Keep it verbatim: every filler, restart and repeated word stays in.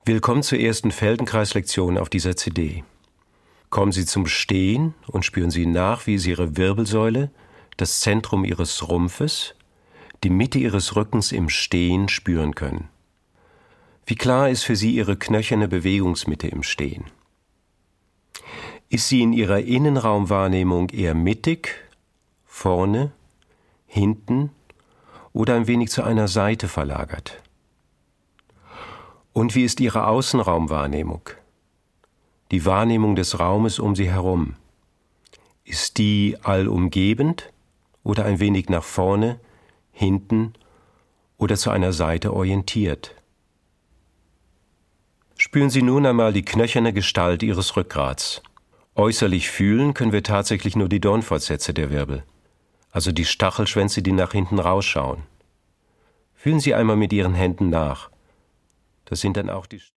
Willkommen zur ersten Feldenkreislektion auf dieser C D. Kommen Sie zum Stehen und spüren Sie nach, wie Sie Ihre Wirbelsäule, das Zentrum Ihres Rumpfes, die Mitte Ihres Rückens im Stehen spüren können. Wie klar ist für Sie Ihre knöcherne Bewegungsmitte im Stehen? Ist sie in Ihrer Innenraumwahrnehmung eher mittig, vorne, hinten oder ein wenig zu einer Seite verlagert? Und wie ist Ihre Außenraumwahrnehmung? Die Wahrnehmung des Raumes um Sie herum. Ist die allumgebend oder ein wenig nach vorne, hinten oder zu einer Seite orientiert? Spüren Sie nun einmal die knöcherne Gestalt Ihres Rückgrats. Äußerlich fühlen können wir tatsächlich nur die Dornfortsätze der Wirbel, also die Stachelschwänze, die nach hinten rausschauen. Fühlen Sie einmal mit Ihren Händen nach. Das sind dann auch die